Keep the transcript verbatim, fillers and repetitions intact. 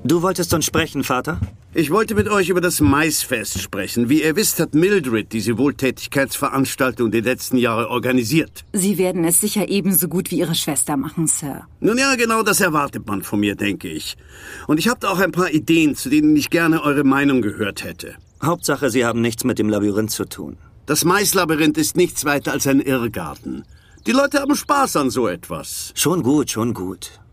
Du wolltest uns sprechen, Vater? Ich wollte mit euch über das Maisfest sprechen. Wie ihr wisst, hat Mildred diese Wohltätigkeitsveranstaltung die letzten Jahre organisiert. Sie werden es sicher ebenso gut wie Ihre Schwester machen, Sir. Nun ja, genau das erwartet man von mir, denke ich. Und ich habe da auch ein paar Ideen, zu denen ich gerne eure Meinung gehört hätte. Hauptsache, Sie haben nichts mit dem Labyrinth zu tun. Das Maislabyrinth ist nichts weiter als ein Irrgarten. Die Leute haben Spaß an so etwas. Schon gut, schon gut.